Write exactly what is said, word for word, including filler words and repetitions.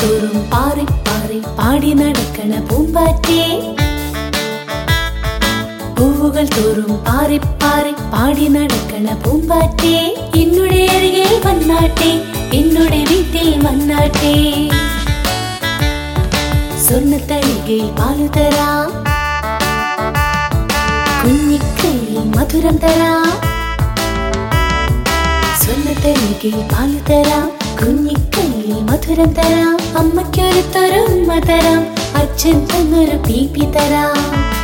തോറും പാറി പാറി പാടി നടക്കണ പൂമ്പാറ്റേ, പൂവുകൾ തോറും പാറി പാറി പാടി നടക്കണ പൂമ്പാറ്റേ, എന്നുടെ അരികെ വന്നാട്ടെ, എന്നുടെ വീട്ടിൽ വന്നാട്ടെ. സ്വർണ്ണത്തളികയിൽ പാലു തരാം, കുഞ്ഞിക്കൈയിൽ മധുരം തരാം. സ്വർണ്ണത്തളികയിൽ പാലു തരാം, കുഞ്ഞിക്കൈയിൽ മധുരം തരാം. അമ്മയ്ക്കൊരു തൊരു ഉമ്മ തരാം, അച്ഛൻ തന്നൊരു പീപ്പി തരാം.